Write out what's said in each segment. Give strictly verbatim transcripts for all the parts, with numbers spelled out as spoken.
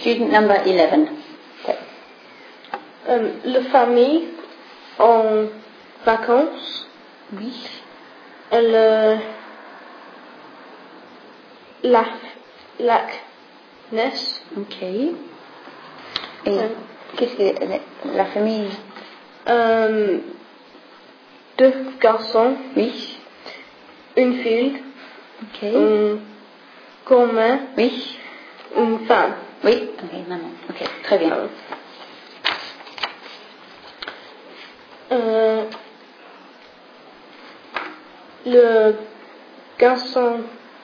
student number eleven. Okay. Um, la famille en vacances. Oui. Le lac, lac Ness. Ok. Et Um, qu'est-ce que la, la famille? Um, deux garçons. Oui. Une fille. Ok. Un gamin. Oui. Une femme. Oui. Ok, maman. Ok, très bien. Euh, le garçon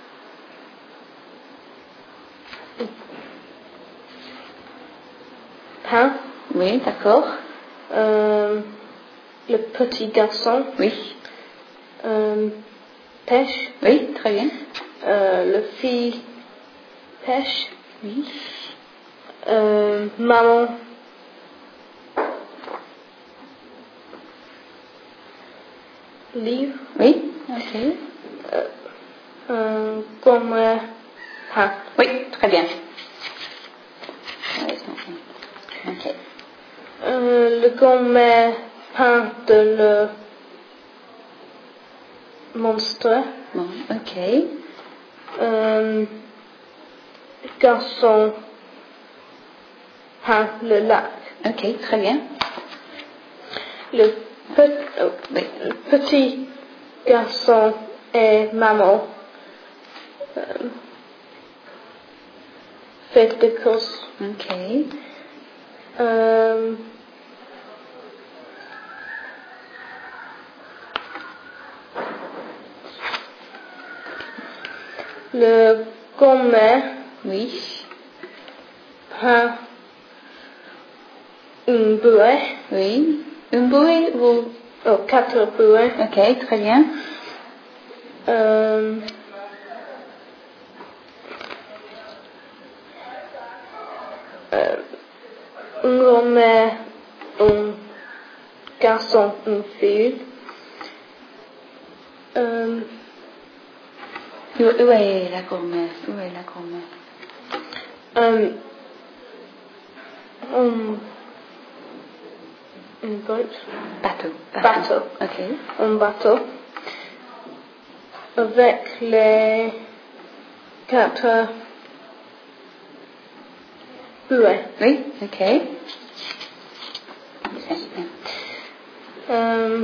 peint. Oui, d'accord. Euh, le petit garçon. Oui. Euh, pêche. Oui, très bien. Euh, le fille pêche. Oui. Euh, maman livre. Oui. Ok. Euh, euh, comme euh, peint. Oui, très bien. Ok. Euh, le gamin peint de le monstre. Bon, ok. Euh, garçon peint le lac. Ok, très bien. Le, pe- oh, Oui. le petit garçon et maman euh, fait des courses. Ok. Euh, le gamin Oui. peint une bouée. Oui. Une bouée ou... Oh, quatre bouées. Ok, très bien. Euh, euh, un gamin, un garçon, une fille. Euh, Où, où est la grand-mère? Où est la grand-mère? um, um, un boat. Bateau. Bateau. Ok. Un bateau. Avec les quatre bouées. Oui, ok. Euh,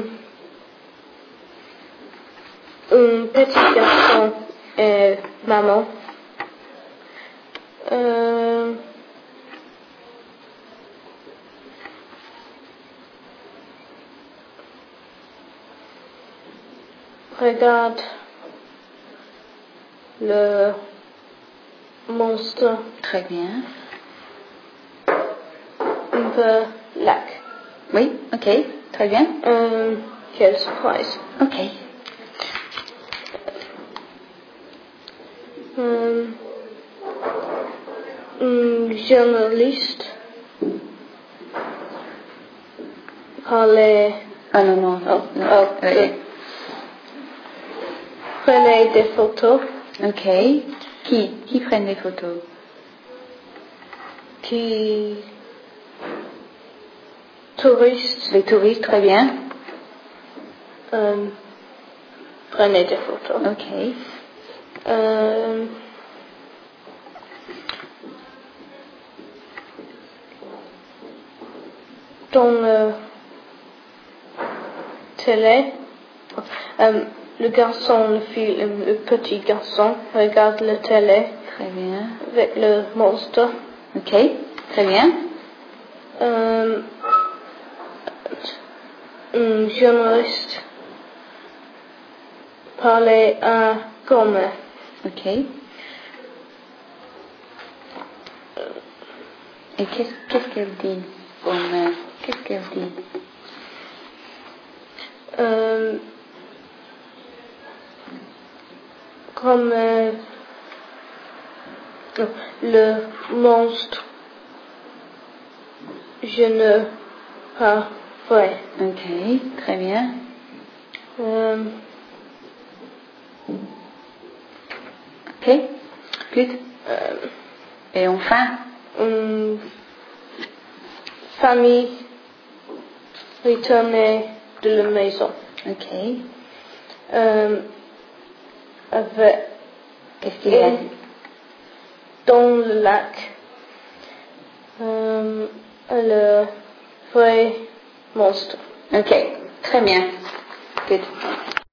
un petit garçon et maman. Euh, regarde le monstre Très bien. un peu lac. Oui, ok. Très bien. Euh, quelle surprise. Ok. Euh, un journaliste parlait. Ah non, non. Oh, non. oh, Oui. de- prenait des photos. Ok. Qui Qui prennent des photos? Qui touristes Les touristes, très bien. euh, prenaient des photos. Ok. Euh, dans le télé, euh, le garçon, le fille, le, le petit garçon regarde la télé Très bien. avec le monstre. Ok. Très bien. Euh, un journaliste parlait à Gomer. Ok. Et qu'est-ce qu'est-ce qu'elle dit? Bon, euh, qu'est-ce qu'elle dit? Euh, comme euh, le monstre, je ne pas vrai. Ok. Très bien. Euh, Ok. Good. euh, Et enfin? une famille retournée de la maison. Ok. Euh, avec Qu'est-ce qu'il y a? dans le lac, euh, le vrai monstre. Ok, très bien. Good.